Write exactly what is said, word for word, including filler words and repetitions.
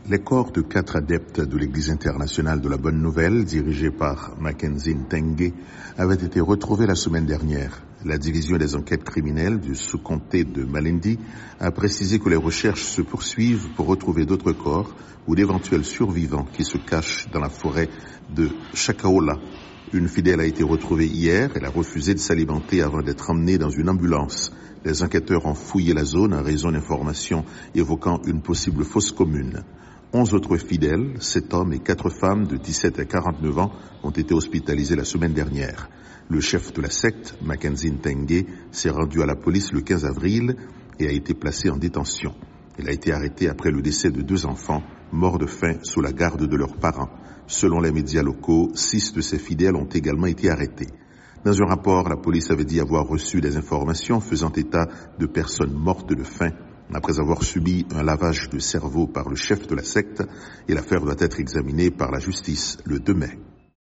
Les corps de quatre adeptes de l'Église internationale de la Bonne Nouvelle, dirigés par Mackenzie Ntenge, avaient été retrouvés la semaine dernière. La division des enquêtes criminelles du sous-comté de Malindi a précisé que les recherches se poursuivent pour retrouver d'autres corps ou d'éventuels survivants qui se cachent dans la forêt de Chakaola. Une fidèle a été retrouvée hier. Elle a refusé de s'alimenter avant d'être emmenée dans une ambulance. Les enquêteurs ont fouillé la zone en raison d'informations évoquant une possible fosse commune. Onze autres fidèles, sept hommes et quatre femmes de dix-sept à quarante-neuf ans, ont été hospitalisés la semaine dernière. Le chef de la secte, Mackenzie Ntenge, s'est rendu à la police le quinze avril et a été placé en détention. Il a été arrêté après le décès de deux enfants, morts de faim sous la garde de leurs parents. Selon les médias locaux, six de ces fidèles ont également été arrêtés. Dans un rapport, la police avait dit avoir reçu des informations faisant état de personnes mortes de faim après avoir subi un lavage de cerveau par le chef de la secte, et l'affaire doit être examinée par la justice le deux mai.